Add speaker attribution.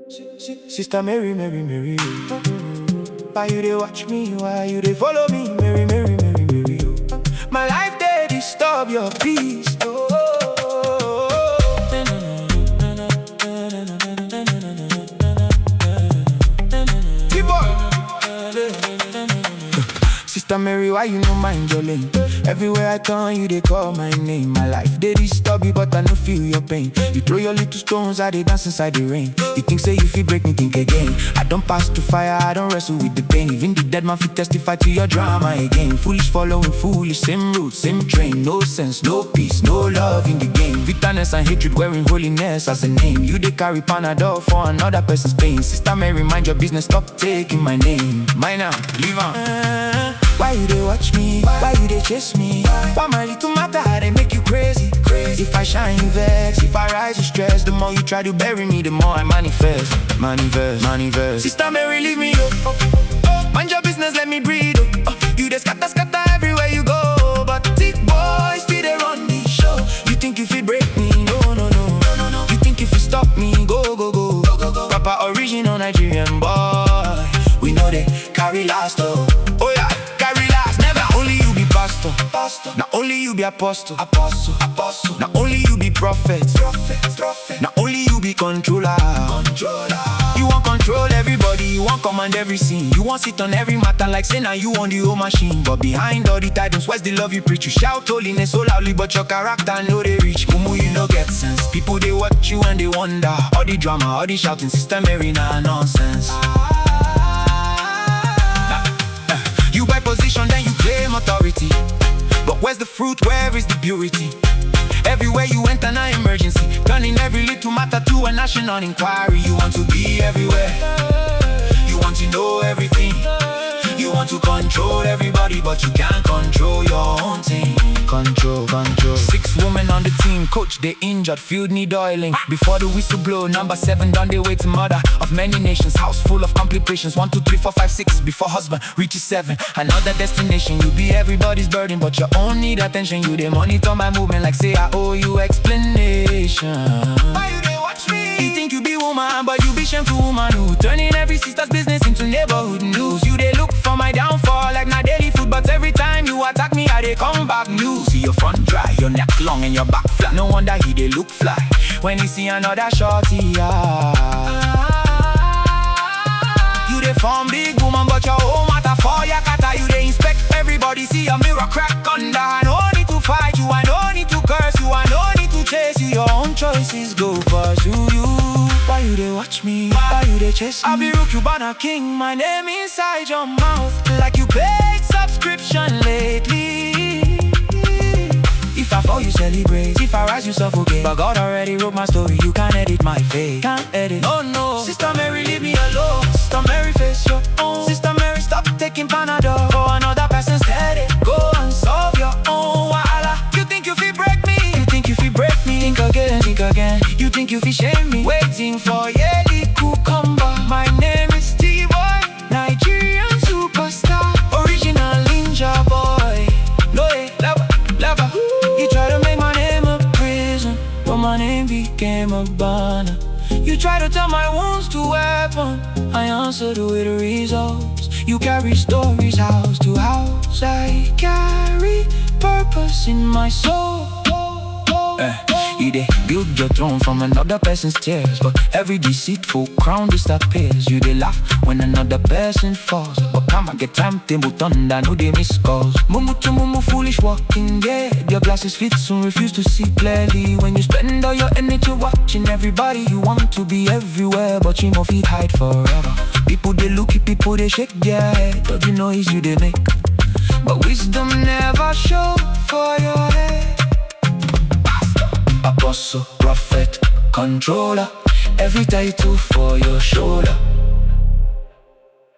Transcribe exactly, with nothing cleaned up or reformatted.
Speaker 1: Sister Mary, Mary, Mary, oh. Why you they watch me? Why you they follow me? Mary, Mary, Mary, Mary, oh. My life they disturb your peace, oh. Sister Mary, why you no mind your lane? Everywhere I turn, you they call my name. My life they disturb you, but I no feel your pain. You throw your little stones, I they dance inside the rain. You think say you feel break me, think again. I don't pass through fire, I don't wrestle with the pain. Even the dead man fit testify to your drama again. Foolish following foolish, same route, same train. No sense, no peace, no love in the game. Bitterness and hatred wearing holiness as a name. You they carry Panadol for another person's pain. Sister Mary, mind your business, stop taking my name. Mine now, leave on. Uh, Why you they watch me? Why you they chase me? Why my little matter, they make you crazy? Crazy. If I shine, you vex. If I rise, you stress. The more you try to bury me, the more I manifest. Manifest, manifest. Sister Mary, leave me up. Oh, oh. Mind your business, let me breathe. Oh, oh. You they scatter, scatter everywhere you go. But thick boys, still they run the show. You think you fit break me? No, no, no, no, no, no. You think if you stop me? Go, go, go, go, go, go. Proper original Nigerian boy. We know they carry last, oh. Oh yeah. Pastor, pastor. Not only you be apostle, apostle, apostle. Not only you be prophet, prophet, prophet. Not only you be controller, controller. You want control everybody, you want command every scene. You want sit on every matter like say now you on the whole machine. But behind all the titles, where's the love you preach? You shout holiness so loudly, but your character no they reach. Mumu, you no get sense. People they watch you and they wonder. All the drama, all the shouting, Sister Mary nah nonsense. You by position, then you claim authority. But where's the fruit? Where is the purity? Everywhere you enter, now emergency. Turning every little matter to a national inquiry. You want to be everywhere. You want to know everything. You want to control everybody, but you can't control your own team. Control, control. Six women on the team, coach they injured, field need oiling. Before the whistle blow, number seven done they way to mother of many nations. House full of complications. One, two, three, four, five, six. Before husband reaches seven, another destination. You be everybody's burden, but your own need attention. You they monitor my movement like say I owe you explanation. Why you they watch me? You think you be woman, but you be shameful woman who turning every sister's business into neighborhood news. You they look for my downfall like not daily food, but every time you attack me, I they come back new. See your front dry, your neck long and your back flat. No wonder he they look fly when he see another shorty. Ah. You they form big woman, but your whole matter for your kata. You they inspect everybody, see a mirror crack under. I no need to fight you, I no need to curse you, I no need to chase you. Your own choices go pursue you. Why you they watch me? Why you they chase me? I be Rook, you banner king, my name inside your mouth. Like you paid subscription lately. If I fall, you celebrate. If I rise, you suffocate. But God already wrote my story, you can't edit my fate. Can't edit, oh no. Sister Mary, leave me alone. Sister Mary, face your own. Sister Mary, stop taking Panadol for another person's headache. Go and solve your own wahala. You think you feel break me? You think you feel break me? Think again, think again. You think you feel shame me? Waiting for Yeli Cucumber. My name is T-Boy, Nigerian superstar, original ninja boy. No way, lava, lava. You try to make my name a prison, but my name became a banner. You try to turn my wounds to weapon, I answered with the results. You carry stories house to house, I carry purpose in my soul. Uh, you they build your throne from another person's tears, but every deceitful crown disappears. You they laugh when another person falls, but come I get timetable thunder, no they miss calls. Mumu to mumu, foolish walking dead. Your glasses fit soon, refuse to see clearly. When you spend all your energy watching everybody, you want to be everywhere, but you know feet hide forever. People they look at people, they shake their head, but you know it's you they make. But wisdom never show for your head. Apostle, prophet, controller, every title for your shoulder.